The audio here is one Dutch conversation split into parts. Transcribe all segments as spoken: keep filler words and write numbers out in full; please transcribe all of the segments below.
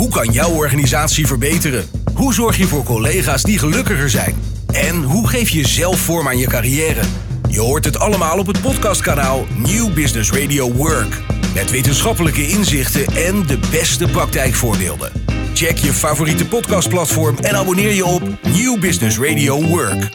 Hoe kan jouw organisatie verbeteren? Hoe zorg je voor collega's die gelukkiger zijn? En hoe geef je zelf vorm aan je carrière? Je hoort het allemaal op het podcastkanaal New Business Radio Work. Met wetenschappelijke inzichten en de beste praktijkvoorbeelden. Check je favoriete podcastplatform en abonneer je op New Business Radio Work.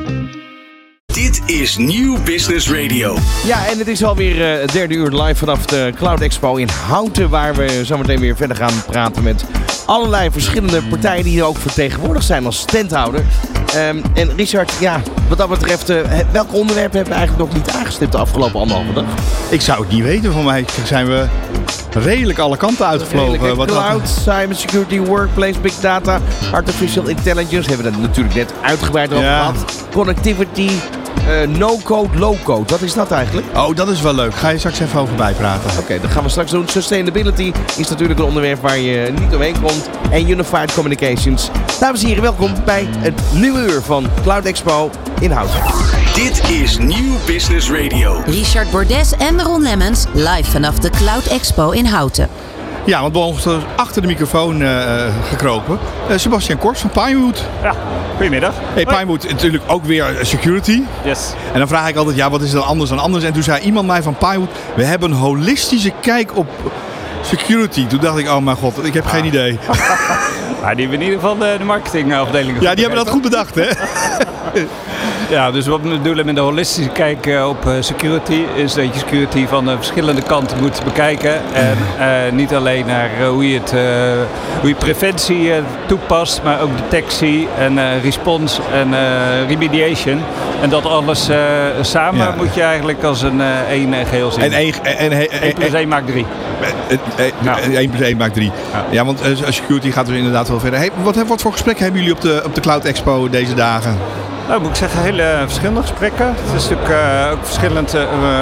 Dit is New Business Radio. Ja, en het is alweer uh, het derde uur live vanaf de Cloud Expo in Houten, waar we zometeen weer verder gaan praten met allerlei verschillende partijen die hier ook vertegenwoordigd zijn als standhouder. Um, en Richard, ja, wat dat betreft, uh, welke onderwerpen hebben we eigenlijk nog niet aangestipt de afgelopen anderhalve dag? Ik zou het niet weten. Voor mij zijn we redelijk alle kanten uitgevlogen. Redelijk, wat cloud, dat... cybersecurity, workplace, big data, artificial intelligence. Hebben we het natuurlijk net uitgebreid over ja. gehad. Connectivity, uh, no-code, low-code. Wat is dat eigenlijk? Oh, dat is wel leuk. Ga je straks even over bijpraten. Oké, okay, dat gaan we straks doen. Sustainability is natuurlijk een onderwerp waar je niet omheen komt. En Unified Communications. Dames en heren, welkom bij het nieuwe uur van Cloud Expo in Houten. Dit is New Business Radio. Richard Bordes en Ron Lemmens live vanaf de Cloud Expo in Houten. Ja, want bij ons achter de microfoon uh, gekropen. Uh, Sebastian Kors van Pinewood. Ja, goedemiddag. Hey, Pinewood, natuurlijk ook weer security. Yes. En dan vraag ik altijd, ja, wat is dan anders dan anders? En toen zei iemand mij van Pinewood, we hebben een holistische kijk op security. Toen dacht ik, oh mijn god, ik heb geen idee. Ja, die hebben in ieder geval de, de marketingafdeling. Ja, die hebben dat goed bedacht, hè? Ja, dus wat we bedoelen met de holistische kijk op security is dat je security van de verschillende kanten moet bekijken. En uh, niet alleen naar uh, hoe, je het, uh, hoe je preventie uh, toepast, maar ook detectie en uh, response en uh, remediation. En dat alles uh, samen ja. moet je eigenlijk als een uh, één uh, geheel zien. En één plus één maakt drie. één plus één maakt drie. Ja, ja want uh, security gaat dus inderdaad wel verder. Hey, wat, wat voor gesprekken hebben jullie op de, op de Cloud Expo deze dagen? Nou, moet ik zeggen, hele verschillende gesprekken. Het is natuurlijk uh, ook verschillend uh,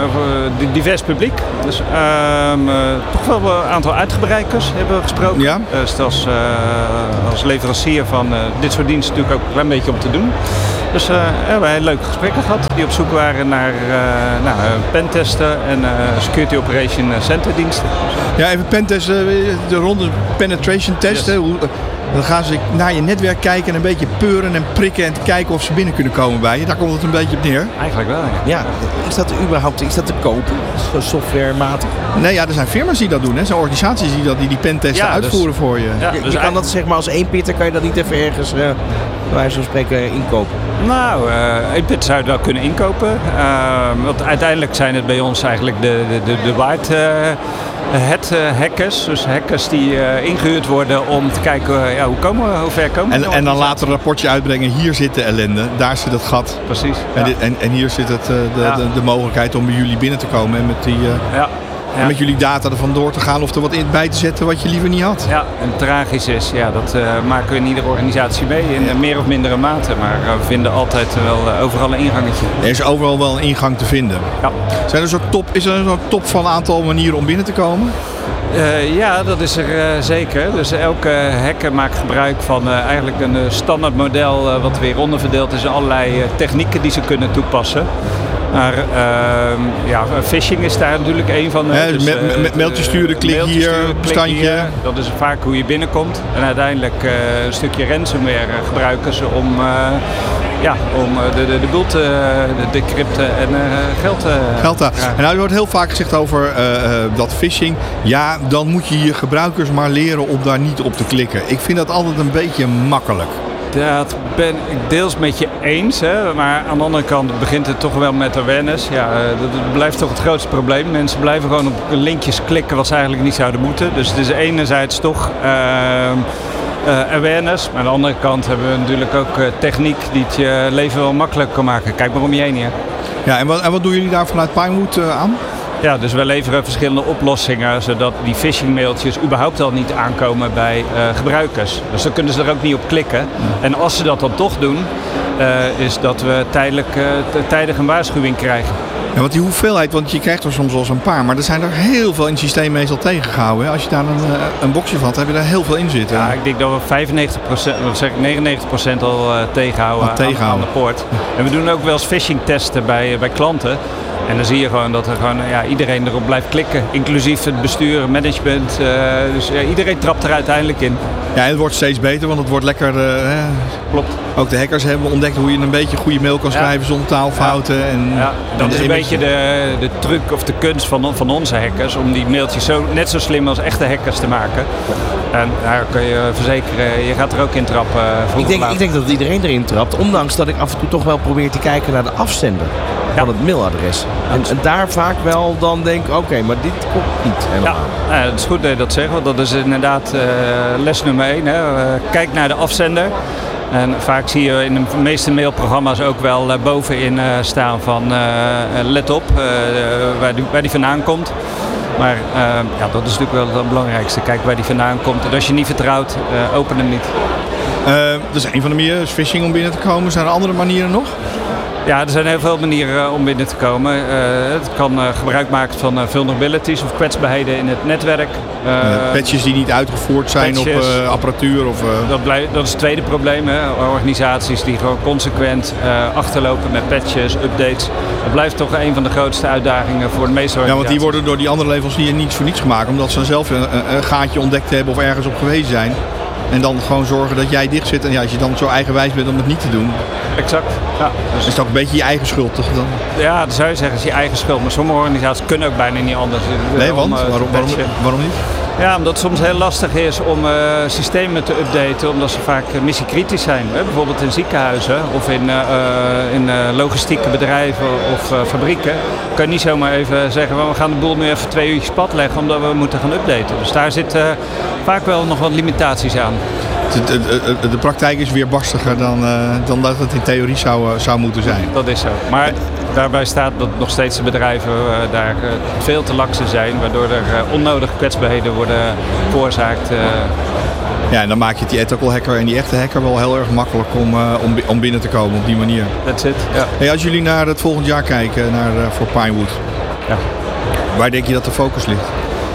uh, divers publiek. Dus uh, uh, toch wel een aantal uitgebreikers hebben we gesproken. Ja. Uh, dus als, uh, als leverancier van uh, dit soort diensten natuurlijk ook een klein beetje om te doen. Dus uh, we hebben hele leuke gesprekken gehad die op zoek waren naar uh, nou, pentesten en uh, security operation center diensten. Ja, even pentesten, de ronde penetration testen. Yes. Hoe, dan gaan ze naar je netwerk kijken en een beetje peuren en prikken en kijken of ze binnen kunnen komen bij je. Daar komt het een beetje op neer. Eigenlijk wel, ja. Ja, is dat überhaupt is dat te kopen? Zo softwarematig? Nee, ja, er zijn firma's die dat doen. Er zijn organisaties die dat, die, die pentesten ja, uitvoeren dus, voor je. Ja, dus je, je kan dat zeg maar als één pitter, kan je dat niet even ergens, uh, bij wijze van spreken, inkopen? Nou, uh, één pitter zou je wel kunnen inkopen. Uh, want uiteindelijk zijn het bij ons eigenlijk de, de, de, de white uh, hat uh, hackers. Dus hackers die uh, ingehuurd worden om te kijken uh, ja, hoe, komen we, hoe ver komen we. En, en dan later een rapportje uitbrengen. Hier zit de ellende, daar zit het gat. Precies. En, ja. dit, en, en hier zit het, uh, de, ja. de, de mogelijkheid om bij jullie binnen te komen. En met, die, uh, ja. Ja. met jullie data ervan door te gaan of er wat in bij te zetten wat je liever niet had. Ja, en tragisch is, ja, dat uh, maken we in iedere organisatie mee in ja. meer of mindere mate. Maar uh, we vinden altijd wel uh, overal een ingangetje. Er is overal wel een ingang te vinden. Ja. Zijn er zo'n top, is er zo'n top van een aantal manieren om binnen te komen? Uh, ja, dat is er uh, zeker. Dus elke hacker maakt gebruik van uh, eigenlijk een uh, standaard model uh, wat weer onderverdeeld is in allerlei uh, technieken die ze kunnen toepassen. Maar uh, ja, phishing is daar natuurlijk een van. Ja, dus, uh, me- me- mailtje sturen, klik mailtje hier, sturen, klik standje. Hier. Dat is vaak hoe je binnenkomt. En uiteindelijk uh, een stukje ransomware uh, gebruiken ze om, uh, ja, om uh, de, de, de boel te decrypten en uh, geld te Geld te ja. En nou, er wordt heel vaak gezegd over uh, uh, dat phishing. Ja, dan moet je je gebruikers maar leren om daar niet op te klikken. Ik vind dat altijd een beetje makkelijk. Dat ben ik deels met je eens, hè? Maar aan de andere kant begint het toch wel met awareness. Ja, dat blijft toch het grootste probleem. Mensen blijven gewoon op linkjes klikken wat ze eigenlijk niet zouden moeten. Dus het is enerzijds toch uh, uh, awareness. Maar aan de andere kant hebben we natuurlijk ook uh, techniek die het je leven wel makkelijk kan maken. Kijk maar om je heen hier. Ja, en wat, en wat doen jullie daar vanuit Pinewood uh, aan? Ja, dus we leveren verschillende oplossingen zodat die phishing mailtjes überhaupt al niet aankomen bij uh, gebruikers. Dus dan kunnen ze er ook niet op klikken. Ja. En als ze dat dan toch doen, uh, is dat we tijdelijk, uh, t- tijdig een waarschuwing krijgen. Ja, want die hoeveelheid, want je krijgt er soms wel eens een paar, maar er zijn er heel veel in het systeem meestal tegengehouden. Hè? Als je daar een, een boxje van had, heb je daar heel veel in zitten. Ja, ik denk dat we vijfennegentig procent, of zeg ik negenennegentig procent al uh, tegenhouden, tegenhouden aan, aan de poort. En we doen ook wel eens phishing testen bij, bij klanten. En dan zie je gewoon dat er gewoon, ja, iedereen erop blijft klikken. Inclusief het bestuur, management. Uh, dus ja, iedereen trapt er uiteindelijk in. Ja, en het wordt steeds beter, want het wordt lekker... Uh, Klopt. Ook de hackers hebben ontdekt hoe je een beetje goede mail kan schrijven ja. zonder taalfouten. Ja. En, ja, dat en is een beetje de, de truc of de kunst van, van onze hackers. Om die mailtjes zo, net zo slim als echte hackers te maken. En daar kun je verzekeren, je gaat er ook in trappen. Ik denk, ik denk dat iedereen erin trapt. Ondanks dat ik af en toe toch wel probeer te kijken naar de afzender ja. van het mailadres. En, en daar vaak wel dan denk ik, oké, okay, maar dit komt niet helemaal. Ja, ja, het is goed dat je dat zegt. Want dat is inderdaad uh, les nummer één. Hè. Uh, kijk naar de afzender. En vaak zie je in de meeste mailprogramma's ook wel uh, bovenin uh, staan van uh, let op uh, waar, die, waar die vandaan komt. Maar uh, ja, dat is natuurlijk wel het belangrijkste. Kijk waar die vandaan komt. En als je niet vertrouwt, uh, open hem niet. Uh, dat is een van de manieren, is phishing om binnen te komen. Zijn er andere manieren nog? Ja, er zijn heel veel manieren om binnen te komen. Uh, het kan uh, gebruik maken van uh, vulnerabilities of kwetsbaarheden in het netwerk. Uh, uh, patches die niet uitgevoerd zijn patches, op uh, apparatuur? Of, uh... dat, blijf, dat is het tweede probleem. Hè. Organisaties die gewoon consequent uh, achterlopen met patches, updates. Dat blijft toch een van de grootste uitdagingen voor de meeste organisaties. Ja, want die worden door die andere leveranciers niet voor niets gemaakt. Omdat ze zelf een, een gaatje ontdekt hebben of ergens op gewezen zijn. En dan gewoon zorgen dat jij dicht zit. En ja, als je dan zo eigenwijs bent om het niet te doen. Exact. Ja. Dus is het ook een beetje je eigen schuld toch dan? Ja, dat zou je zeggen, is je eigen schuld. Maar sommige organisaties kunnen ook bijna niet anders. Nee, want? Om, uh, waarom, waarom, waarom niet? Ja, omdat het soms heel lastig is om uh, systemen te updaten. Omdat ze vaak uh, missiekritisch zijn. Hè? Bijvoorbeeld in ziekenhuizen of in, uh, in uh, logistieke bedrijven of uh, fabrieken. Kan je niet zomaar even zeggen, we gaan de boel nu even twee uurtjes pad leggen. Omdat we moeten gaan updaten. Dus daar zitten uh, vaak wel nog wat limitaties aan. De, de, de, de praktijk is weer barstiger dan, uh, dan dat het in theorie zou, uh, zou moeten zijn. Dat is zo. Maar daarbij staat dat nog steeds de bedrijven uh, daar uh, veel te laks in zijn. Waardoor er uh, onnodige kwetsbaarheden worden veroorzaakt. Uh. Ja, en dan maak je die ethical hacker en die echte hacker wel heel erg makkelijk om, uh, om, om binnen te komen op die manier. That's it. Ja. Hey, als jullie naar het volgend jaar kijken, naar, uh, voor Pinewood. Ja. Waar denk je dat de focus ligt?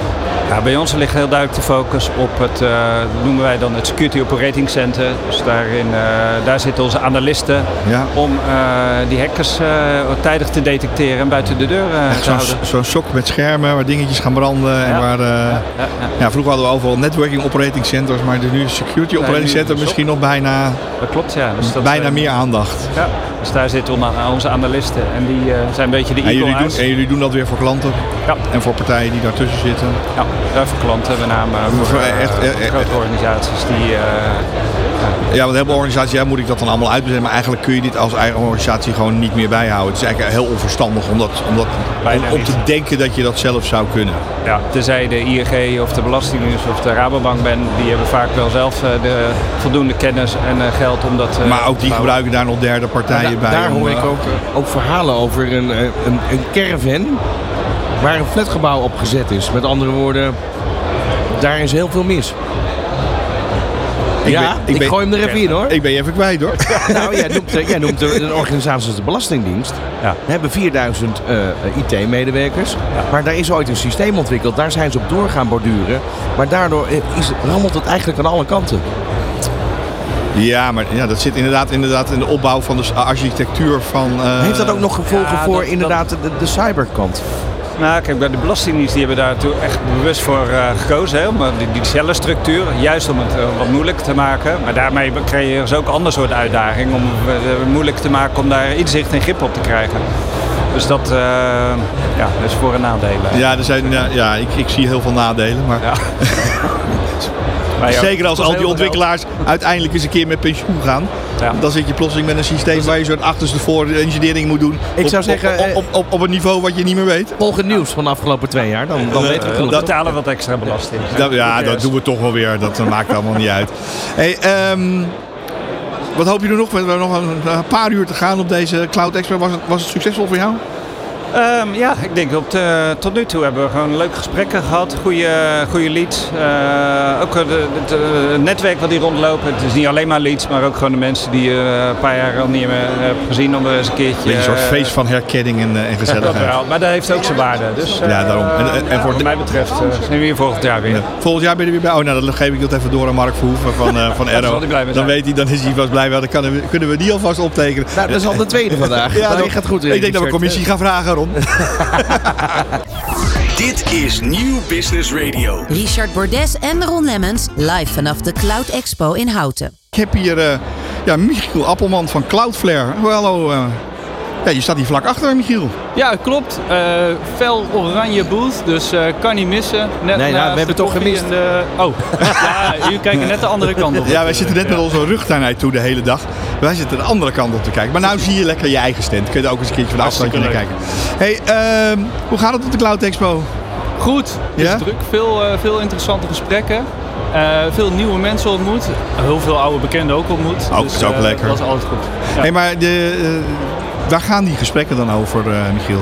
Ja, bij ons ligt heel duidelijk de focus op het, uh, dat noemen wij dan het Security Operating Center. Dus daarin, uh, daar zitten onze analisten ja. om uh, die hackers uh, tijdig te detecteren en buiten de deur uh, te zo'n, houden. Zo'n sok met schermen waar dingetjes gaan branden. Ja. En waar, uh, ja, ja, ja. Ja, vroeger hadden we overal networking operating centers, maar nu is Security nee, Operating Center misschien nog bijna, dat klopt, ja. Dus dat bijna uh, meer aandacht. Ja, dus daar zitten onze analisten en die uh, zijn een beetje de en jullie, doen, doen, en jullie doen dat weer voor klanten ja. en voor partijen die daartussen zitten? Ja, voor klanten met name voor uh, echt, echt, echt, grote organisaties die... Uh, ja, want heel veel organisaties, ja, moet ik dat dan allemaal uitbezenden, maar eigenlijk kun je dit als eigen organisatie gewoon niet meer bijhouden. Het is eigenlijk heel onverstandig om, dat, om, dat, om, om te denken dat je dat zelf zou kunnen. Ja, tenzij de I N G of de Belastingdienst of de Rabobank bent, die hebben vaak wel zelf uh, de voldoende kennis en uh, geld om dat uh, maar ook die gebruiken daar nog derde partijen da- bij. Daar om, hoor ik ook, ook verhalen over een, een, een caravan waar een flatgebouw op gezet is. Met andere woorden, daar is heel veel mis. Ik ja, ben, ik, ik ben, gooi hem er even in hoor. Ik ben je even kwijt hoor. Nou, jij noemt, jij noemt een organisatie als de Belastingdienst. Ja. We hebben vierduizend uh, I T-medewerkers. Ja. Maar daar is ooit een systeem ontwikkeld. Daar zijn ze op door gaan borduren. Maar daardoor is, rammelt het eigenlijk aan alle kanten. Ja, maar ja, dat zit inderdaad, inderdaad in de opbouw van de architectuur van... Uh... Heeft dat ook nog gevolgen ja, voor dat, inderdaad dat... de, de cyberkant? Nou, kijk, bij de Belastingdienst die hebben daar echt bewust voor uh, gekozen. Hè, om die, die cellenstructuur, juist om het uh, wat moeilijk te maken. Maar daarmee creëren ze ook een ander soort uitdaging. Om het uh, moeilijk te maken om daar inzicht en grip op te krijgen. Dus dat, uh, ja, dat is voor- en nadelen. Ja, er zijn, ja, ja ik, ik zie heel veel nadelen. Maar... Ja. Zeker als al die ontwikkelaars uiteindelijk eens een keer met pensioen gaan. Ja. Dan zit je plotseling met een systeem waar je zo'n achterste voor engineering moet doen. Ik op, zou zeggen, op, op, op, op een niveau wat je niet meer weet. Volg het nieuws van de afgelopen twee jaar. Dan, dan uh, weten we genoeg. Dat betalen wat extra belasting. Dat, ja, dat doen we toch wel weer. Dat maakt allemaal niet uit. Hey, um, wat hoop je er nog? We hebben nog een, een paar uur te gaan op deze Cloud Expo. Was het, was het succesvol voor jou? Um, ja, ik denk dat uh, tot nu toe hebben we gewoon leuke gesprekken gehad, goede, goede leads. Uh, ook het uh, netwerk wat hier rondlopen. Het is niet alleen maar leads, maar ook gewoon de mensen die je uh, een paar jaar al niet meer hebben gezien om eens een keertje... Een soort feest van herkenning en, uh, en gezelligheid. Ja, maar dat heeft ook zijn waarde. Dus, uh, ja, daarom. En, en, en voor wat mij betreft uh, zijn we hier volgend jaar weer. Ja. Volgend jaar ben je weer bij. Oh, nou, dan geef ik dat even door aan Mark Verhoeven van, uh, van Aero. Dan weet hij, dan is hij vast blij. Dan kan, kunnen we die alvast optekenen. Nou, dat is al de tweede vandaag. Ja, dat gaat goed. Ik denk dat we commissie gaan vragen, Ron. Dit is Nieuw Business Radio. Richard Bordes en Ron Lemmens live vanaf de Cloud Expo in Houten. Ik heb hier uh, ja, Michiel Appelman van Cloudflare. Hallo. Uh, ja, je staat hier vlak achter, Michiel. Ja, klopt. Uh, fel oranje booth, dus uh, kan niet missen. Net nee, nou, we hebben het toch gemist. De... Oh, ja, jullie kijken net de andere kant op. Ja, wij zitten net met onze rug naar toe de hele dag. Wij zitten de andere kant op te kijken. Maar nou zie je lekker je eigen stand. Kun je er ook eens een keertje van de afstandje naar kijken. Hey, uh, hoe gaat het op de Cloud Expo? Goed, het is ja? druk. Veel, uh, veel interessante gesprekken. Uh, veel nieuwe mensen ontmoet. Heel veel oude bekenden ook ontmoet. Ook, dus, is ook uh, lekker. Dat was altijd goed. Ja. Hey, maar de, uh, waar gaan die gesprekken dan over, uh, Michiel?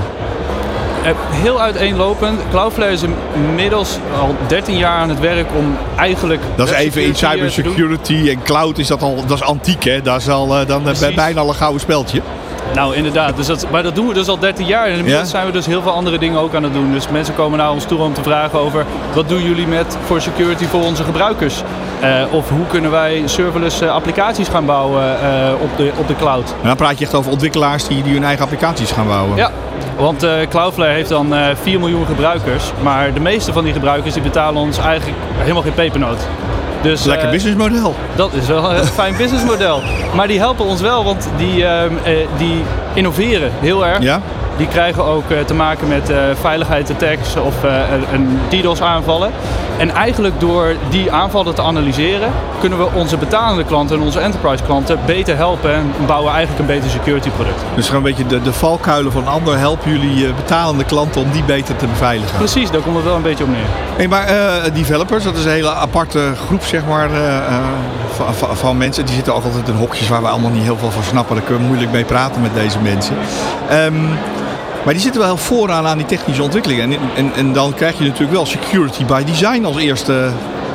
Uh, heel uiteenlopend. Cloudflare is inmiddels al dertien jaar aan het werk om eigenlijk... Dat is even in cybersecurity en cloud is dat al, dat is antiek hè? Dat is al uh, dan uh, bijna al een gouden speldje. Nou, inderdaad. Dus dat, maar dat doen we dus al dertien jaar. En inmiddels ja? zijn we dus heel veel andere dingen ook aan het doen. Dus mensen komen naar ons toe om te vragen over... wat doen jullie met voor security voor onze gebruikers? Uh, of hoe kunnen wij serverless uh, applicaties gaan bouwen uh, op, de, op de cloud? En dan praat je echt over ontwikkelaars die, die hun eigen applicaties gaan bouwen. Ja, want uh, Cloudflare heeft dan uh, vier miljoen gebruikers. Maar de meeste van die gebruikers die betalen ons eigenlijk helemaal geen pepernoot. Dus, Lekker uh, businessmodel. Dat is wel een fijn businessmodel. Maar die helpen ons wel, want die, uh, uh, die innoveren heel erg. Ja? Die krijgen ook uh, te maken met uh, veiligheidsattacks of uh, een DDoS aanvallen. En eigenlijk door die aanvallen te analyseren, kunnen we onze betalende klanten en onze enterprise klanten beter helpen en bouwen eigenlijk een beter security product. Dus gewoon een beetje de, de valkuilen van een ander helpen jullie uh, betalende klanten om die beter te beveiligen. Precies, daar komt het wel een beetje op neer. Hey, maar uh, developers, dat is een hele aparte groep zeg maar, uh, uh, van, van, van mensen. Die zitten ook altijd in hokjes waar we allemaal niet heel veel van snappen. Daar kunnen we moeilijk mee praten met deze mensen. Um, Maar die zitten wel heel vooraan aan die technische ontwikkelingen. En, en, en dan krijg je natuurlijk wel security by design als eerste.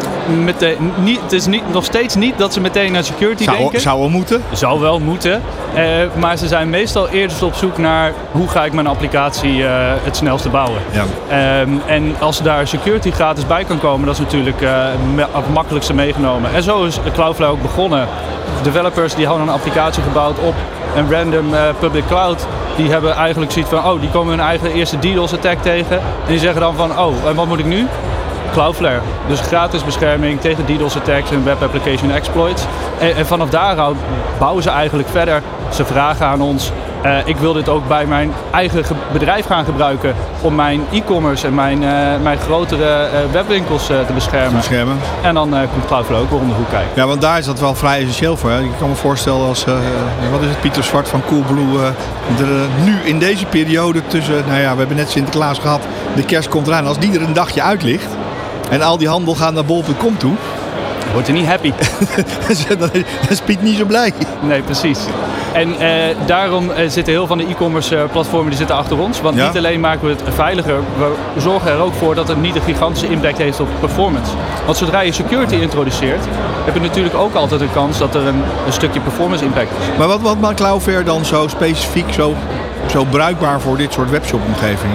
Meteen, niet, het is niet, nog steeds niet dat ze meteen naar security zou, denken. Zou wel moeten. Zou wel moeten. Uh, maar ze zijn meestal eerst op zoek naar hoe ga ik mijn applicatie uh, het snelste bouwen. Ja. Um, en als daar security gratis bij kan komen, dat is natuurlijk uh, het makkelijkste meegenomen. En zo is Cloudflare ook begonnen. Developers die hadden een applicatie gebouwd op een random uh, public cloud. Die hebben eigenlijk zoiets van, oh, die komen hun eigen eerste DDoS attack tegen. En die zeggen dan van, oh, en wat moet ik nu? Cloudflare. Dus gratis bescherming tegen DDoS attacks en web application exploits. En, en vanaf daaruit bouwen ze eigenlijk verder. Ze vragen aan ons, uh, ik wil dit ook bij mijn eigen ge- bedrijf gaan gebruiken om mijn e-commerce en mijn, uh, mijn grotere uh, webwinkels uh, te beschermen. beschermen. En dan uh, komt Cloudflare ook weer om de hoek kijken. Ja, want daar is dat wel vrij essentieel voor. Hè? Ik kan me voorstellen als, uh, wat is het, Pieter Zwart van Coolblue, uh, er, uh, nu in deze periode tussen, nou ja, we hebben net Sinterklaas gehad, de kerst komt eraan. Als die er een dagje uit ligt en al die handel gaat naar bol punt com toe, wordt hij niet happy. Dan is Piet niet zo blij. Nee, precies. En uh, daarom uh, zitten heel veel van de e-commerce uh, platformen die zitten achter ons. Want ja? niet alleen maken we het veiliger, we zorgen er ook voor dat het niet een gigantische impact heeft op performance. Want zodra je security introduceert, heb je natuurlijk ook altijd een kans dat er een, een stukje performance impact is. Maar wat, wat maakt Cloudflare dan zo specifiek, zo, zo bruikbaar voor dit soort webshop-omgevingen?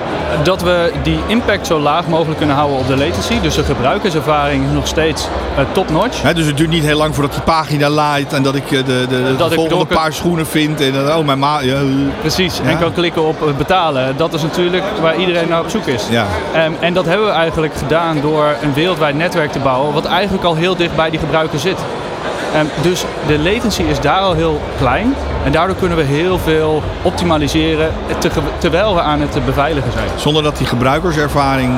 Dat we die impact zo laag mogelijk kunnen houden op de latency. Dus de gebruikerservaring is nog steeds uh, top-notch. He, dus het duurt niet heel lang voordat die pagina laait en dat ik uh, de, de, de, dat de volgende ik paar schoenen vind. En dan, oh, mijn ma- ja. Precies, ja. en kan klikken op uh, betalen. Dat is natuurlijk waar iedereen naar op zoek is. Ja. Um, en dat hebben we eigenlijk gedaan door een wereldwijd netwerk te bouwen, wat eigenlijk al heel dicht bij die gebruiker zit. Um, dus de latency is daar al heel klein. En daardoor kunnen we heel veel optimaliseren te, terwijl we aan het beveiligen zijn. Zonder dat die gebruikerservaring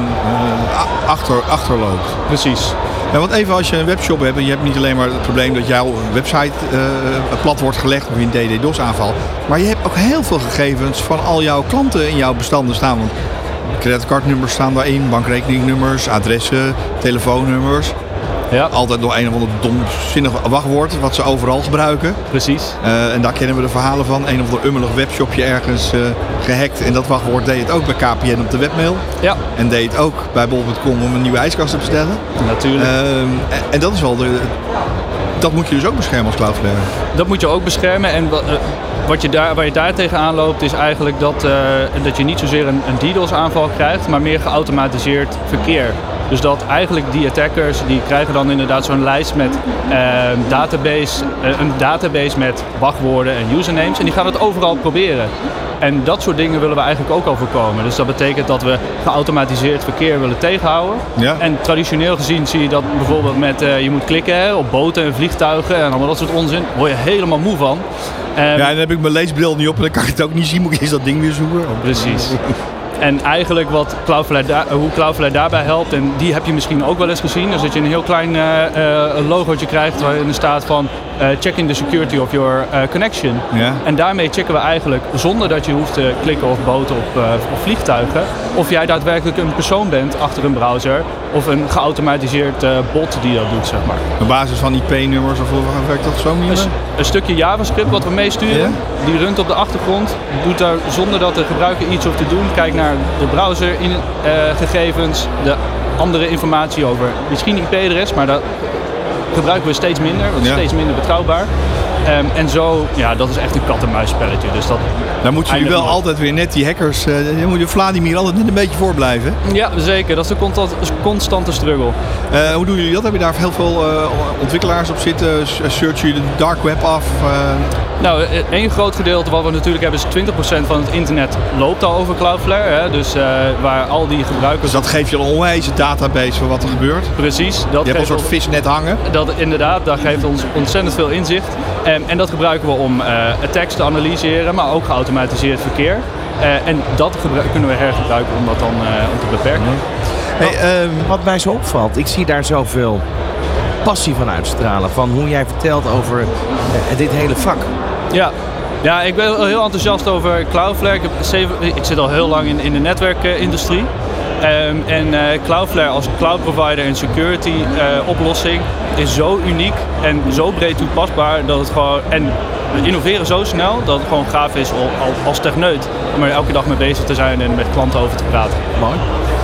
uh, achter, achterloopt. Precies. Ja, want even als je een webshop hebt en je hebt niet alleen maar het probleem dat jouw website uh, plat wordt gelegd of in een DDoS aanval. Maar je hebt ook heel veel gegevens van al jouw klanten in jouw bestanden staan. Want creditcardnummers staan daarin, bankrekeningnummers, adressen, telefoonnummers. Ja. Altijd nog een of ander domzinnig wachtwoord wat ze overal gebruiken. Precies. Uh, en daar kennen we de verhalen van. Een of ander ummelig webshopje ergens uh, gehackt. En dat wachtwoord deed het ook bij K P N op de webmail. Ja. En deed het ook bij bol punt com om een nieuwe ijskast te bestellen. Natuurlijk. Uh, en, en dat is wel de... Dat moet je dus ook beschermen als Cloudflare. Dat moet je ook beschermen. En wat, uh, wat je daar, waar je daar tegenaan loopt is eigenlijk dat, uh, dat je niet zozeer een, een DDoS aanval krijgt, maar meer geautomatiseerd verkeer. Dus dat eigenlijk die attackers, die krijgen dan inderdaad zo'n lijst met uh, database, uh, een database met wachtwoorden en usernames. En die gaan het overal proberen. En dat soort dingen willen we eigenlijk ook al voorkomen. Dus dat betekent dat we geautomatiseerd verkeer willen tegenhouden. Ja. En traditioneel gezien zie je dat bijvoorbeeld met uh, je moet klikken hè, op boten en vliegtuigen en allemaal dat soort onzin. Daar word je helemaal moe van. Um, ja, dan heb ik mijn leesbril niet op en dan kan ik het ook niet zien. Moet ik eens dat ding weer zoeken? Precies. En eigenlijk wat Cloudflare da- hoe Cloudflare daarbij helpt, en die heb je misschien ook wel eens gezien. Dus dat je een heel klein uh, uh, logootje krijgt waarin er staat van uh, checking the security of your uh, connection. Ja. En daarmee checken we eigenlijk, zonder dat je hoeft te klikken of boten op, uh, op vliegtuigen, of jij daadwerkelijk een persoon bent achter een browser of een geautomatiseerd uh, bot die dat doet, zeg maar. Op basis van I P-nummers of hoe werkt dat zo niet? Een, een stukje JavaScript wat we meesturen, Ja? die runt op de achtergrond, doet daar zonder dat de gebruiker iets hoeft te doen, kijkt naar de browsergegevens, uh, de andere informatie over misschien I P-adres, maar dat gebruiken we steeds minder, want het is Ja. steeds minder betrouwbaar. Um, en zo, ja, dat is echt een kat-en-muisspelletje. Dus dat Dan moeten jullie wel eindigt altijd weer net die hackers, uh, dan moet je Vladimir altijd net een beetje voor blijven. Ja, zeker. Dat is een constant, constante struggle. Uh, hoe doen jullie dat? Heb je daar heel veel uh, ontwikkelaars op zitten? Searchen jullie de dark web af? Uh... Nou, één groot gedeelte wat we natuurlijk hebben is twintig procent van het internet loopt al over Cloudflare. Hè? Dus uh, waar al die gebruikers... Dus dat geeft je een onwijze database van wat er gebeurt? Precies. Dat je hebt een geeft soort ons- visnet hangen? Dat, inderdaad, dat geeft ons ontzettend veel inzicht. Um, en dat gebruiken we om uh, attacks te analyseren, maar ook geautomatiseerd verkeer. Uh, en dat gebru- kunnen we hergebruiken om dat dan uh, om te beperken. Hey, um... Wat mij zo opvalt, ik zie daar zoveel passie van uitstralen. Van hoe jij vertelt over uh, dit hele vak. Ja. Ja, ik ben heel enthousiast over Cloudflare. Ik, heb zeven, ik zit al heel lang in, in de netwerkindustrie. Um, en uh, Cloudflare als cloud provider en security uh, oplossing is zo uniek en zo breed toepasbaar dat het gewoon... En we innoveren zo snel dat het gewoon gaaf is al, als techneut om er elke dag mee bezig te zijn en met klanten over te praten. Mooi.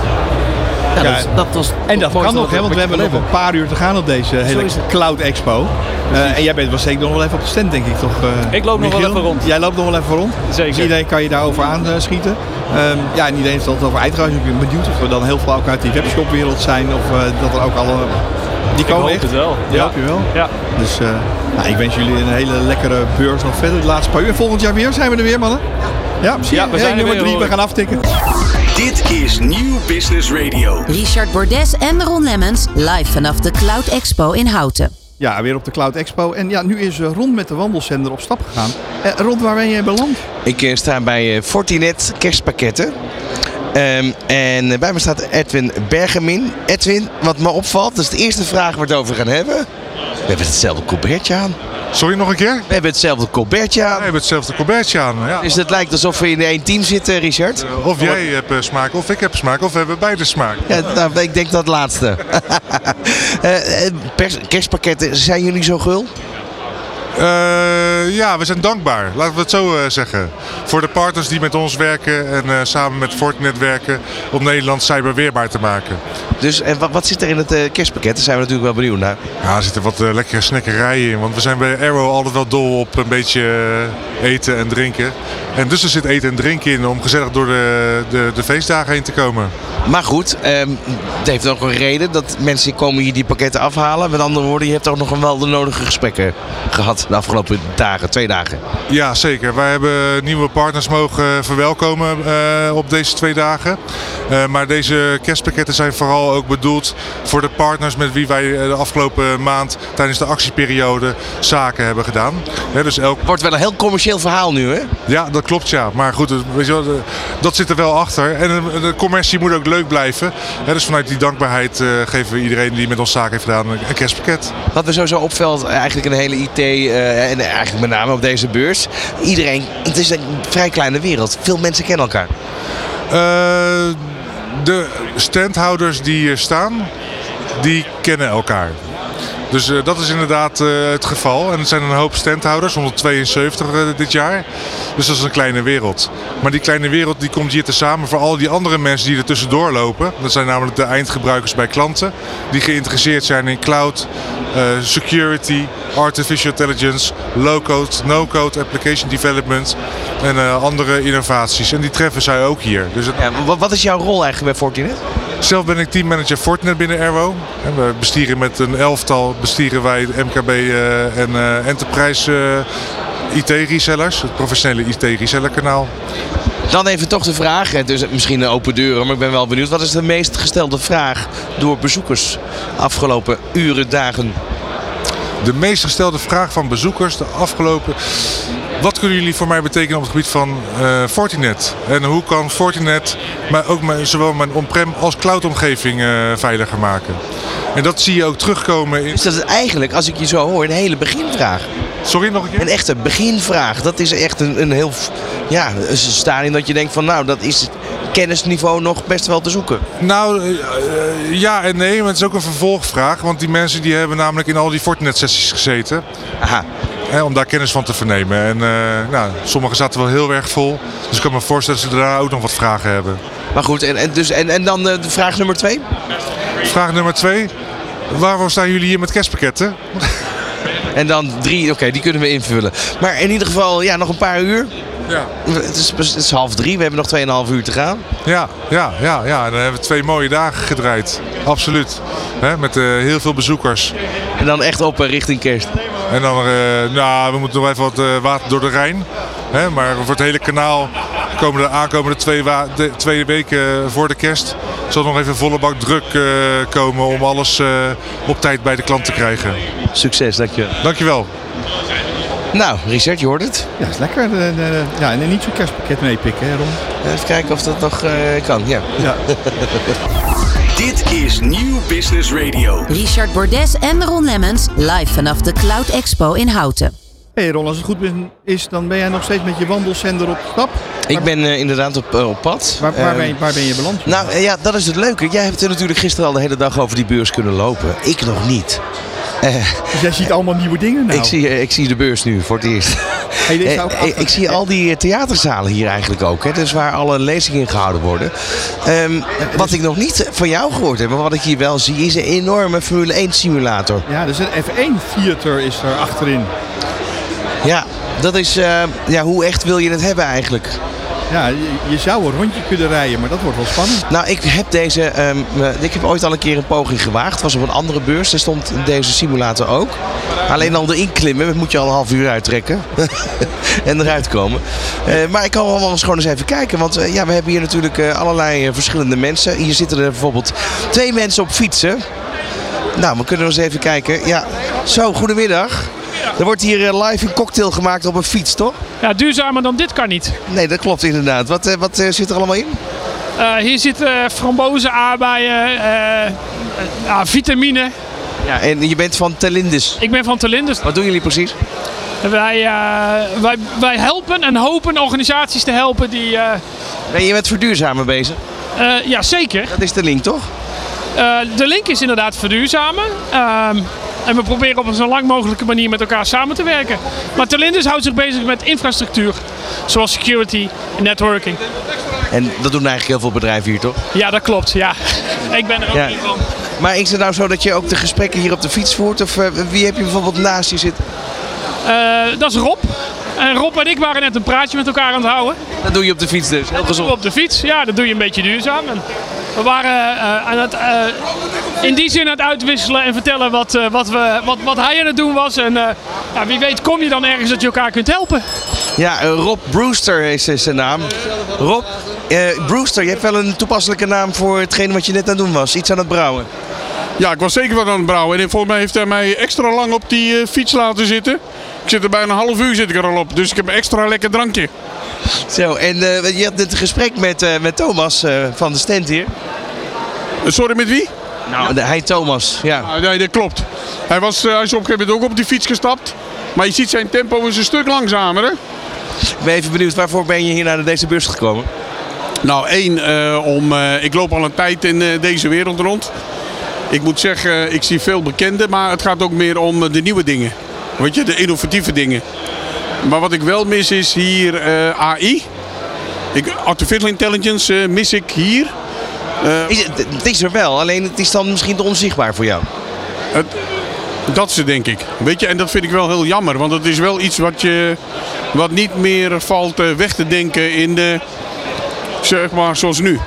Ja, Ja, dat, is- dat was En dat het kan mooiste nog, hè, want we hebben nog een paar uur te gaan op deze hele is het. Cloud Expo. Uh, en jij bent wel zeker nog wel even op de stand, denk ik toch? Uh, Ik loop nog wel Michiel? even rond. Jij loopt nog wel even rond. Zeker. Dus iedereen kan je daarover aanschieten. Um, ja, en iedereen is altijd over uiteraard. Ik ben benieuwd of er dan heel veel ook uit die webshopwereld zijn. Of uh, dat er ook alle... Die Ik komen hoop echt. het wel. Die Ja. hoop je wel. Ja. Dus uh, nou, ik wens jullie een hele lekkere beurs nog verder. De laatste paar uur. Volgend jaar weer. Zijn we er weer, mannen? Ja, zie je? Ja, we zijn er nummer weer, drie. hoor. We gaan aftikken. Dit is Nieuw Business Radio. Richard Bordes en Ron Lemmens live vanaf de Cloud Expo in Houten. Ja, weer op de Cloud Expo. En ja, nu is uh, Ron met de wandelzender op stap gegaan. Uh, Ron, waar ben je beland? Ik uh, sta bij uh, Fortinet kerstpakketten. Um, en uh, bij me staat Edwin Bergemin. Edwin, wat me opvalt, dat is de eerste vraag waar we het over gaan hebben. We hebben hetzelfde colbertje aan. Sorry, nog een keer? We hebben hetzelfde colbertje aan. We hebben hetzelfde colbertje aan. Ja. Dus het lijkt alsof we in één team zitten, Richard. Of jij hebt uh, smaak, of ik heb smaak, of we hebben beide smaak. Ja, nou, ik denk dat laatste. uh, pers- kerstpakketten, zijn jullie zo gul? Uh, ja, we zijn dankbaar, laten we het zo uh, zeggen. Voor de partners die met ons werken en uh, samen met Fortinet werken om Nederland cyberweerbaar te maken. Dus en wat, wat zit er in het uh, kerstpakket? Daar zijn we natuurlijk wel benieuwd naar. Ja, er zitten wat uh, lekkere snackerijen in, want we zijn bij Arrow altijd wel dol op een beetje uh, eten en drinken. En dus er zit eten en drinken in om gezellig door de, de, de feestdagen heen te komen. Maar goed, um, het heeft ook een reden dat mensen komen hier die pakketten afhalen. Met andere woorden, je hebt ook nog een wel de nodige gesprekken gehad de afgelopen dagen, twee dagen. Ja, zeker. Wij hebben nieuwe partners mogen verwelkomen uh, op deze twee dagen. Uh, maar deze kerstpakketten zijn vooral ook bedoeld voor de partners met wie wij de afgelopen maand tijdens de actieperiode zaken hebben gedaan. He, dus elk... Wordt wel een heel commercieel verhaal nu, hè? Ja, dat klopt, ja. Maar goed, weet je wel, dat zit er wel achter. En de commercie moet ook leuk blijven. He, dus vanuit die dankbaarheid uh, geven we iedereen die met ons zaken heeft gedaan een kerstpakket. Wat me sowieso opvalt, eigenlijk een hele I T, uh, en eigenlijk met name op deze beurs. Iedereen, het is een vrij kleine wereld. Veel mensen kennen elkaar. Uh, de standhouders die hier staan, die kennen elkaar. Dus uh, dat is inderdaad uh, het geval. En het zijn een hoop standhouders, honderdtweeënzeventig uh, dit jaar. Dus dat is een kleine wereld. Maar die kleine wereld die komt hier tezamen voor al die andere mensen die er tussendoor lopen. Dat zijn namelijk de eindgebruikers bij klanten. Die geïnteresseerd zijn in cloud, uh, security, artificial intelligence, low-code, no-code application development en uh, andere innovaties. En die treffen zij ook hier. Dus het... Ja, wat, wat is jouw rol eigenlijk bij Fortinet? Zelf ben ik teammanager Fortinet binnen Airwo. En we bestieren met een elftal bestieren wij de M K B uh, en uh, Enterprise uh, I T-resellers. Het professionele I T-resellerkanaal. Dan even toch de vraag, dus misschien een open deur, maar ik ben wel benieuwd. Wat is de meest gestelde vraag door bezoekers afgelopen uren, dagen? De meest gestelde vraag van bezoekers de afgelopen... Wat kunnen jullie voor mij betekenen op het gebied van uh, Fortinet? En hoe kan Fortinet maar ook mijn, zowel mijn on-prem als cloud-omgeving uh, veiliger maken? En dat zie je ook terugkomen in... Dus dat is eigenlijk, als ik je zo hoor, een hele beginvraag. Sorry, nog een keer? Een echte beginvraag. Dat is echt een, een heel... Ja, een stadium dat je denkt van nou, dat is het kennisniveau nog best wel te zoeken. Nou, uh, ja en nee, maar het is ook een vervolgvraag. Want die mensen die hebben namelijk in al die Fortinet-sessies gezeten. Aha. Hè, om daar kennis van te vernemen. En uh, nou, sommigen zaten wel heel erg vol. Dus ik kan me voorstellen dat ze daarna ook nog wat vragen hebben. Maar goed, en, en, dus, en, en dan uh, de vraag nummer twee? Vraag nummer twee. Waarom staan jullie hier met kerstpakketten? En dan drie, oké, okay, die kunnen we invullen. Maar in ieder geval, ja, nog een paar uur. Ja. Het is, het is half drie, we hebben nog tweeënhalf uur te gaan. Ja, ja, ja, ja. En dan hebben we twee mooie dagen gedraaid. Absoluut. Hè, met uh, heel veel bezoekers. En dan echt op uh, richting kerst. En dan, uh, nou, we moeten nog even wat uh, water door de Rijn. Hè, maar voor het hele kanaal komen de aankomende twee, wa- de, twee weken voor de kerst zal nog even volle bak druk uh, komen om alles uh, op tijd bij de klant te krijgen. Succes, dankjewel. Dankjewel. Nou, Richard, je hoort het. Ja, dat is lekker. De, de, ja, en niet zo'n kerstpakket meepikken, hè, Ron? Even kijken of dat nog uh, kan, ja. ja. Dit is Nieuw Business Radio. Richard Bordes en Ron Lemmens live vanaf de Cloud Expo in Houten. Hey Ron, als het goed is, dan ben jij nog steeds met je wandelzender op stap? Ik ben uh, inderdaad op, uh, op pad. Waar, waar, uh, ben je, waar ben je beland? Nou uh, ja, dat is het leuke. Jij hebt er natuurlijk gisteren al de hele dag over die beurs kunnen lopen. Ik nog niet. Uh, dus jij ziet allemaal nieuwe dingen nou? Ik zie, uh, ik zie de beurs nu voor het eerst. Hey, dit is ook uh, ik zie al die theaterzalen hier eigenlijk ook. Hè? Dus waar alle lezingen gehouden worden. Um, wat ik nog niet van jou gehoord heb, maar wat ik hier wel zie, is een enorme Formule één simulator. Ja, dus een F één theater is er achterin. Ja, dat is... Uh, ja, hoe echt wil je het hebben eigenlijk? Ja, je, je zou een rondje kunnen rijden, maar dat wordt wel spannend. Nou, ik heb deze... Um, ik heb ooit al een keer een poging gewaagd. Het was op een andere beurs. Daar stond deze simulator ook. Alleen al erin klimmen, moet je al een half uur uittrekken. en eruit komen. Uh, maar ik kan wel eens gewoon eens even kijken. Want uh, ja, we hebben hier natuurlijk uh, allerlei uh, verschillende mensen. Hier zitten er bijvoorbeeld twee mensen op fietsen. Nou, we kunnen eens even kijken. Ja, zo, goedemiddag. Er wordt hier live een cocktail gemaakt op een fiets, toch? Ja, duurzamer dan dit kan niet. Nee, dat klopt inderdaad. Wat, wat uh, zit er allemaal in? Uh, hier zitten uh, frambozen, aardbeien, uh, uh, vitamine. Ja, en je bent van Telindus. Ik ben van Telindus. Wat doen jullie precies? Wij, uh, wij, wij helpen en hopen organisaties te helpen die... Uh... Ben je met verduurzamen bezig? Uh, ja, zeker. Dat is de link, toch? Uh, de link is inderdaad verduurzamen. Uh, En we proberen op een zo lang mogelijke manier met elkaar samen te werken. Maar Telindus houdt zich bezig met infrastructuur. Zoals security en networking. En dat doen eigenlijk heel veel bedrijven hier, toch? Ja, dat klopt. Ja. Ik ben er ook ja. niet van. Maar is het nou zo dat je ook de gesprekken hier op de fiets voert? Of uh, wie heb je bijvoorbeeld naast je zitten? Uh, dat is Rob. En Rob en ik waren net een praatje met elkaar aan het houden. Dat doe je op de fiets dus, heel gezond. Op de fiets, ja, dat doe je een beetje duurzaam. En we waren uh, aan het, uh, in die zin aan het uitwisselen en vertellen wat, uh, wat, we, wat, wat hij aan het doen was. En uh, ja, wie weet kom je dan ergens dat je elkaar kunt helpen. Ja, uh, Rob Brewster is zijn naam. Rob, uh, Brewster, je hebt wel een toepasselijke naam voor hetgene wat je net aan het doen was. Iets aan het brouwen. Ja, ik was zeker wat aan het brouwen. En volgens mij heeft hij mij extra lang op die uh, fiets laten zitten. Ik zit er bijna een half uur zit ik er al op. Dus ik heb een extra lekker drankje. Zo, en uh, je had het gesprek met, uh, met Thomas uh, van de stand hier. Uh, sorry, met wie? Nou, de, hij Thomas, ja. Ah, nee, dat klopt. Hij, was, uh, hij is op een gegeven moment ook op die fiets gestapt. Maar je ziet zijn tempo is een stuk langzamer, hè? Ik ben even benieuwd, waarvoor ben je hier naar deze beurs gekomen? Nou, één, uh, om, uh, ik loop al een tijd in uh, deze wereld rond. Ik moet zeggen, ik zie veel bekenden, maar het gaat ook meer om de nieuwe dingen. Weet je, de innovatieve dingen. Maar wat ik wel mis is hier uh, A I. Ik, artificial intelligence uh, mis ik hier. Uh, is het, het is er wel, alleen het is dan misschien te onzichtbaar voor jou. Het, dat is het, denk ik. Weet je, en dat vind ik wel heel jammer. Want het is wel iets wat, je, wat niet meer valt uh, weg te denken in de, zeg maar, zoals nu.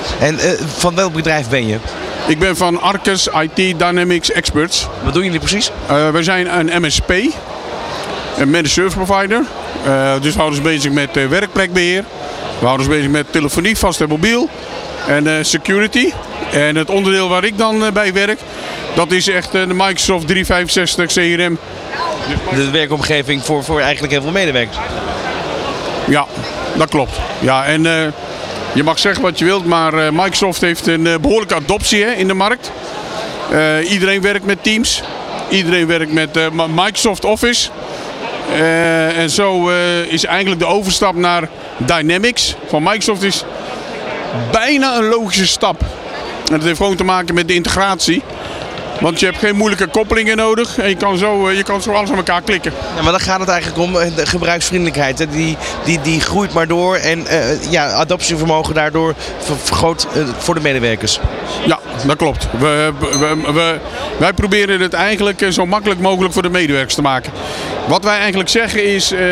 En uh, van welk bedrijf ben je? Ik ben van Arcus I T Dynamics Experts. Wat doen jullie precies? Uh, wij zijn een M S P, een managed service provider. Uh, dus we houden ons bezig met uh, werkplekbeheer. We houden ons bezig met telefonie, vast en mobiel. En uh, security. En het onderdeel waar ik dan uh, bij werk, dat is echt uh, de Microsoft driehonderdvijfenzestig C R M. De werkomgeving voor, voor eigenlijk heel veel medewerkers. Ja, dat klopt. Ja, en uh, je mag zeggen wat je wilt, maar uh, Microsoft heeft een uh, behoorlijke adoptie hè, in de markt. Uh, iedereen werkt met Teams. Iedereen werkt met uh, Microsoft Office. Uh, en zo uh, is eigenlijk de overstap naar Dynamics van Microsoft is bijna een logische stap. En dat heeft gewoon te maken met de integratie. Want je hebt geen moeilijke koppelingen nodig en je kan zo, je kan zo alles aan elkaar klikken. Ja, maar dan gaat het eigenlijk om de gebruiksvriendelijkheid. Hè? Die, die, die groeit maar door en uh, ja, adoptievermogen daardoor vergroot uh, voor de medewerkers. Ja, dat klopt. We, we, we, wij proberen het eigenlijk zo makkelijk mogelijk voor de medewerkers te maken. Wat wij eigenlijk zeggen is, uh,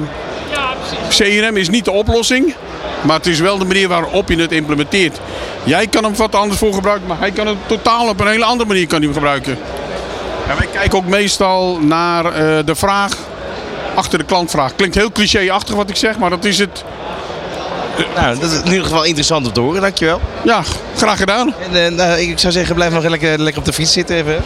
C R M is niet de oplossing. Maar het is wel de manier waarop je het implementeert. Jij kan hem wat anders voor gebruiken, maar hij kan het totaal op een hele andere manier kan hij hem gebruiken. En wij kijken ook meestal naar uh, de vraag achter de klantvraag. Klinkt heel cliché-achtig wat ik zeg, maar dat is het. Uh, nou, dat is in ieder geval interessant om te horen, dankjewel. Ja, graag gedaan. En, uh, nou, ik zou zeggen, blijf nog lekker, lekker op de fiets zitten even.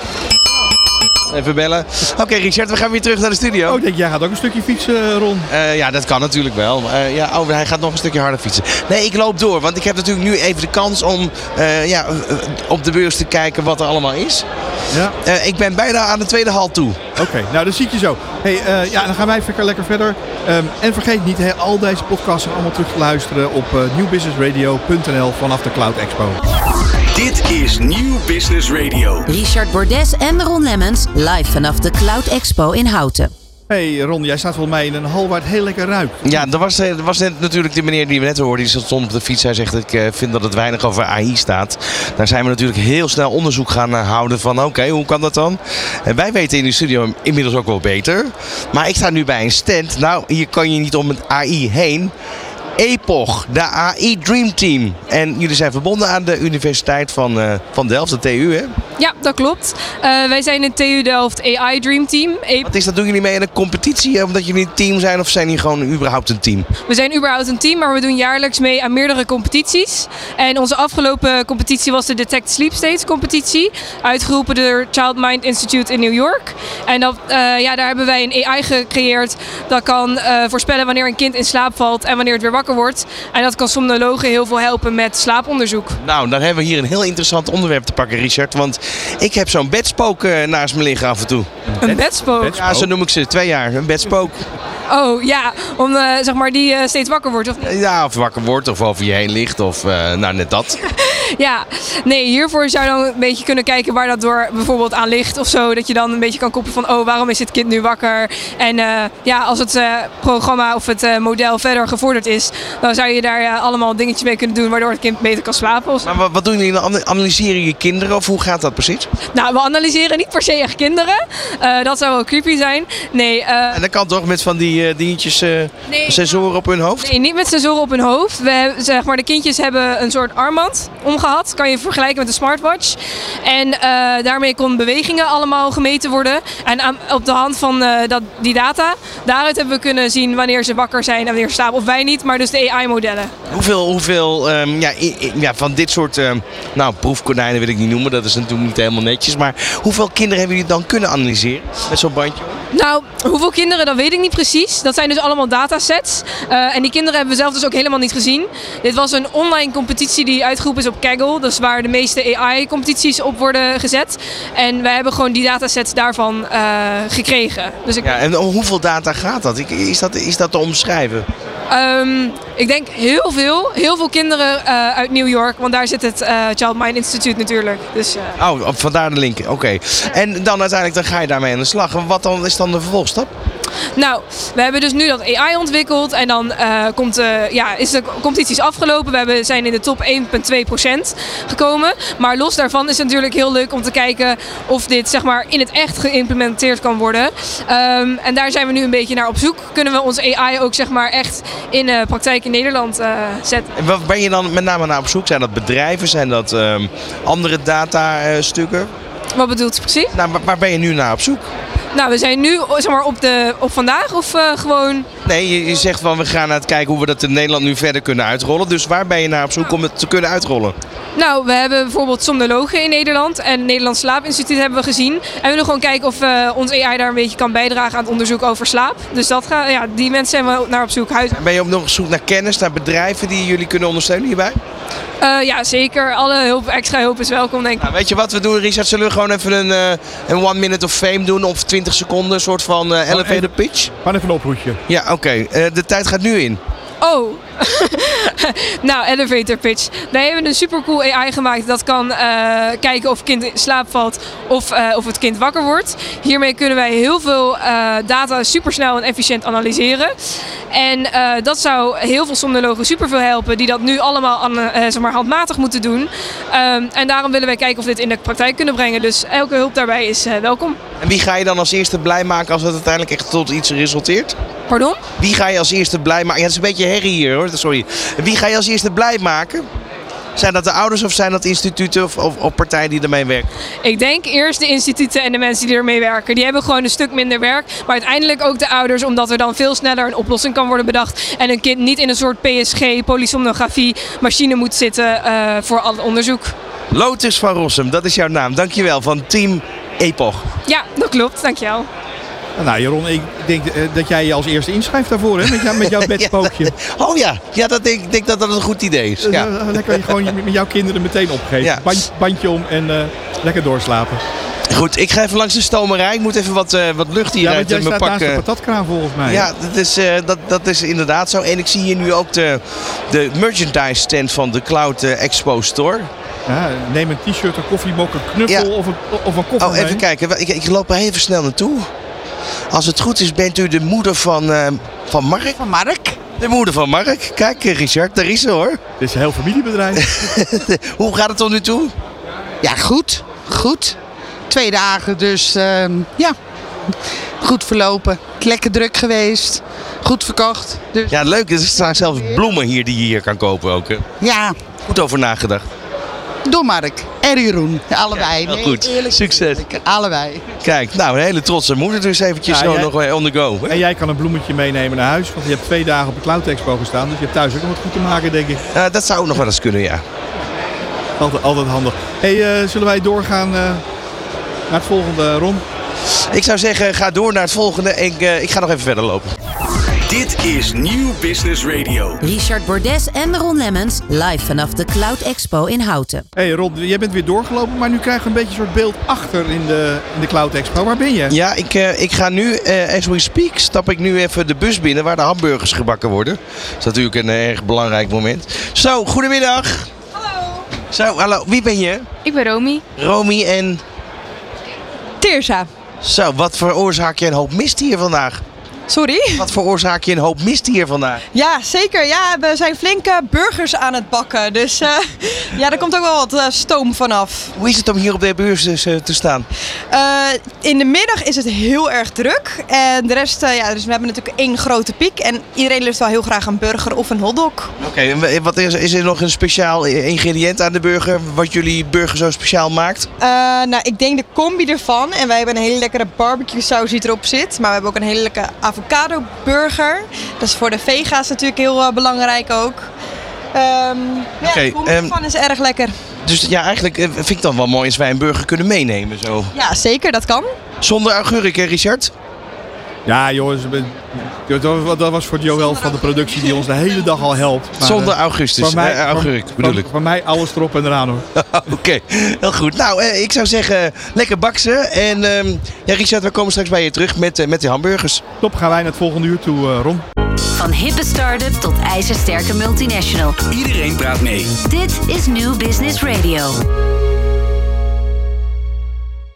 Even bellen. Oké, okay, Richard, we gaan weer terug naar de studio. Oh, ik denk, jij gaat ook een stukje fietsen, Ron. Uh, ja, dat kan natuurlijk wel. Uh, ja, oh, hij gaat nog een stukje harder fietsen. Nee, ik loop door, want ik heb natuurlijk nu even de kans om uh, ja, uh, op de beurs te kijken wat er allemaal is. Ja. Uh, ik ben bijna aan de tweede hal toe. Oké, okay, nou dat zie je zo. Hey, uh, ja, dan gaan wij even lekker verder. Um, en vergeet niet, he, al deze podcasts zijn allemaal terug te luisteren op uh, new business radio punt n l vanaf de Cloud Expo. Dit is Nieuw Business Radio. Richard Bordes en Ron Lemmens live vanaf de Cloud Expo in Houten. Hey Ron, jij staat volgens mij in een hal waar het heel lekker ruikt. Ja, er was, er was net natuurlijk de meneer die we net hoorden. Die stond op de fiets. Hij zegt, ik uh, vind dat het weinig over A I staat. Daar zijn we natuurlijk heel snel onderzoek gaan uh, houden van oké, okay, hoe kan dat dan? En wij weten in de studio inmiddels ook wel beter. Maar ik sta nu bij een stand. Nou, hier kan je niet om het A I heen. Epoch, de A I Dream Team. En jullie zijn verbonden aan de Universiteit van, uh, van Delft, de T U, hè? Ja, dat klopt. Uh, wij zijn het T U Delft A I Dream Team. E- Wat is dat? Doen jullie mee aan een competitie? Omdat jullie een team zijn of zijn jullie gewoon überhaupt een team? We zijn überhaupt een team, maar we doen jaarlijks mee aan meerdere competities. En onze afgelopen competitie was de Detect Sleep States competitie. Uitgeroepen door Child Mind Institute in New York. En dat, uh, ja, daar hebben wij een A I gecreëerd. Dat kan uh, voorspellen wanneer een kind in slaap valt en wanneer het weer wakker wordt. En dat kan somnologen heel veel helpen met slaaponderzoek. Nou, dan hebben we hier een heel interessant onderwerp te pakken, Richard. Want ik heb zo'n bedspook uh, naast me liggen af en toe. Een bedspook? Ja, zo noem ik ze. Twee jaar. Een bedspook. Oh ja, om uh, zeg maar die uh, steeds wakker wordt of niet? Ja, of wakker wordt of over je heen ligt of uh, nou net dat. Ja, nee, hiervoor zou je dan een beetje kunnen kijken waar dat door bijvoorbeeld aan ligt of zo. Dat je dan een beetje kan koppelen van oh, waarom is dit kind nu wakker? En uh, ja, als het uh, programma of het uh, model verder gevorderd is, dan zou je daar uh, allemaal dingetjes mee kunnen doen waardoor het kind beter kan slapen. Of maar wat, wat doen jullie dan? Analyseren je kinderen of hoe gaat dat precies? Nou, we analyseren niet per se echt kinderen. Uh, dat zou wel creepy zijn. Nee. Uh, en dat kan toch met van die uh, dingetjes, uh, nee, sensoren nou, op hun hoofd? Nee, niet met sensoren op hun hoofd. We hebben, zeg maar, de kindjes hebben een soort armband omgehad. Kan je vergelijken met een smartwatch. En uh, daarmee kon bewegingen allemaal gemeten worden. En aan, op de hand van uh, dat, die data, daaruit hebben we kunnen zien wanneer ze wakker zijn en wanneer ze slapen. Of wij niet, maar dus de A I-modellen. Hoeveel, hoeveel um, ja, i, i, ja, van dit soort um, nou, proefkonijnen wil ik niet noemen. Dat is natuurlijk niet helemaal netjes. Maar hoeveel kinderen hebben jullie dan kunnen analyseren met zo'n bandje? Nou, hoeveel kinderen, dat weet ik niet precies. Dat zijn dus allemaal datasets. Uh, en die kinderen hebben we zelf dus ook helemaal niet gezien. Dit was een online competitie die uitgeroepen is op Kaggle. Dat is waar de meeste A I-competities op worden gezet. En wij hebben gewoon die datasets daarvan uh, gekregen. Dus ik... Ja, en om hoeveel data gaat dat? Is dat, is dat te omschrijven? Um, ik denk heel veel. Heel veel kinderen uh, uit New York. Want daar zit het uh, Child Mind Institute natuurlijk. Dus, uh... Oh, vandaar de link. Oké. Okay. En dan uiteindelijk dan ga je daarmee aan de slag. Wat dan is dan de vervolgstap? Nou, we hebben dus nu dat A I ontwikkeld en dan uh, komt, uh, ja, is de competitie afgelopen. We hebben, zijn in de top één komma twee procent gekomen. Maar los daarvan is het natuurlijk heel leuk om te kijken of dit zeg maar, in het echt geïmplementeerd kan worden. Um, en daar zijn we nu een beetje naar op zoek. Kunnen we onze A I ook zeg maar, echt in uh, praktijk in Nederland uh, zetten. En wat ben je dan met name naar op zoek? Zijn dat bedrijven? Zijn dat um, andere datastukken? Uh, wat bedoelt u precies? Nou, waar, waar ben je nu naar op zoek? Nou, we zijn nu zeg maar, op, de, op vandaag of uh, gewoon... Nee, je, je zegt van we gaan naar het kijken hoe we dat in Nederland nu verder kunnen uitrollen. Dus waar ben je naar op zoek om het te kunnen uitrollen? Nou, we hebben bijvoorbeeld somnologen in Nederland en het Nederlands Slaapinstituut hebben we gezien. En we willen gewoon kijken of uh, ons A I daar een beetje kan bijdragen aan het onderzoek over slaap. Dus dat ga, ja, die mensen zijn we naar op zoek. Huis. Ben je ook nog op zoek naar kennis, naar bedrijven die jullie kunnen ondersteunen hierbij? Uh, ja, zeker. Alle hulp, extra hulp is welkom, denk ik. Nou, weet je wat we doen, Richard? Zullen we gewoon even een, uh, een one minute of fame doen op twintig seconden, een soort van uh, elevator pitch? Gewoon even een oproepje. Ja, oké. Okay. Uh, de tijd gaat nu in. Oh, nou, elevator pitch. Wij hebben een supercool A I gemaakt dat kan uh, kijken of het kind in slaap valt of, uh, of het kind wakker wordt. Hiermee kunnen wij heel veel uh, data supersnel en efficiënt analyseren. En uh, dat zou heel veel somnologen superveel helpen die dat nu allemaal aan, uh, zeg maar handmatig moeten doen. Um, en daarom willen wij kijken of we dit in de praktijk kunnen brengen. Dus elke hulp daarbij is uh, welkom. En wie ga je dan als eerste blij maken als het uiteindelijk echt tot iets resulteert? Pardon? Wie ga je als eerste blij maken? Ja, het is een beetje herrie hier hoor, sorry. Wie ga je als eerste blij maken? Zijn dat de ouders of zijn dat instituten of, of, of partijen die ermee werken? Ik denk eerst de instituten en de mensen die ermee werken. Die hebben gewoon een stuk minder werk. Maar uiteindelijk ook de ouders, omdat er dan veel sneller een oplossing kan worden bedacht. En een kind niet in een soort P S G, polysomnografie machine moet zitten uh, voor al het onderzoek. Lotus van Rossum, dat is jouw naam. Dankjewel, van Team Epoch. Ja, dat klopt. Dankjewel. Nou Jeroen, ik denk uh, dat jij je als eerste inschrijft daarvoor, hè? Met, jou, met jouw bedspookje. Ja, oh ja, ja dat denk, ik denk dat dat een goed idee is. Ja. Uh, dan kan je gewoon met jouw kinderen meteen opgeven. Ja. Band, bandje om en uh, lekker doorslapen. Goed, ik ga even langs de stomerij. Ik moet even wat, uh, wat lucht hier ja, uit mijn pak. Ja, pakken. Jij staat naast de patatkraan volgens mij. Ja, dat is, uh, dat, dat is inderdaad zo. En ik zie hier nu ook de, de merchandise stand van de Cloud uh, Expo Store. Ja, neem een t-shirt, een koffiemok, een knuffel ja. of, een, of een koffer. Oh, even mee. kijken. Ik, ik loop er even snel naartoe. Als het goed is, bent u de moeder van, uh, van Mark? Van Mark. De moeder van Mark. Kijk, Richard, daar is ze hoor. Dit is een heel familiebedrijf. Hoe gaat het tot nu toe? Ja, goed. Goed. Twee dagen, dus uh, ja. Goed verlopen. Lekker druk geweest. Goed verkocht. Dus. Ja, leuk. Er staan zelfs bloemen hier die je hier kan kopen ook. Hè? Ja. Goed over nagedacht. Door Mark en Jeroen. Allebei. Ja, nee, goed. Succes. Allebei. Kijk, nou een hele trotse moeder dus eventjes ja, zo jij, nog on the go. Hè? En jij kan een bloemetje meenemen naar huis. Want je hebt twee dagen op de Cloud Expo gestaan. Dus je hebt thuis ook nog wat goed te maken, denk ik. Uh, dat zou ook nog wel eens kunnen, ja. Altijd, altijd handig. Hey, uh, zullen wij doorgaan uh, naar het volgende, Ron? Ik zou zeggen, ga door naar het volgende. Ik, uh, ik ga nog even verder lopen. Dit is Nieuw Business Radio. Richard Bordes en Ron Lemmens live vanaf de Cloud Expo in Houten. Hey Ron, jij bent weer doorgelopen, maar nu krijgen we een beetje een soort beeld achter in de, in de Cloud Expo. Waar ben je? Ja, ik, uh, ik ga nu, uh, as we speak, stap ik nu even de bus binnen waar de hamburgers gebakken worden. Dat is natuurlijk een uh, erg belangrijk moment. Zo, goedemiddag. Hallo. Zo, hallo. Wie ben je? Ik ben Romy. Romy en... Teersa. Zo, wat veroorzaak je een hoop mist hier vandaag? Sorry? Wat veroorzaak je een hoop mist hier vandaag? Ja, zeker. Ja, we zijn flinke burgers aan het bakken. Dus uh, ja, er komt ook wel wat uh, stoom vanaf. Hoe is het om hier op de beurs dus, uh, te staan? Uh, in de middag is het heel erg druk. En de rest, uh, ja, dus we hebben natuurlijk één grote piek. En iedereen lust wel heel graag een burger of een hotdog. Oké, okay, en wat is, is er nog een speciaal ingrediënt aan de burger? Wat jullie burger zo speciaal maakt? Uh, nou, ik denk de combi ervan. En wij hebben een hele lekkere barbecue saus die erop zit. Maar we hebben ook een hele lekkere avocado burger. Dat is voor de vega's natuurlijk heel uh, belangrijk ook. Um, ja, okay, de combi um, ervan is erg lekker. Dus ja, eigenlijk uh, vind ik dan wel mooi als wij een burger kunnen meenemen. Zo. Ja, zeker. Dat kan. Zonder augurk, hè, Richard? Ja, jongens, dat was voor Joël van de productie die ons de hele dag al helpt. Maar, Zonder augustus, voor mij, uh, augurk bedoel voor, ik. Voor mij alles erop en eraan hoor. Oké, okay, heel goed. Nou, uh, ik zou zeggen, lekker baksen. En uh, ja, Richard, we komen straks bij je terug met, uh, met die hamburgers. Top, gaan wij naar het volgende uur toe, uh, Ron. Van hippe start-up tot ijzersterke multinational. Iedereen praat mee. Dit is New Business Radio.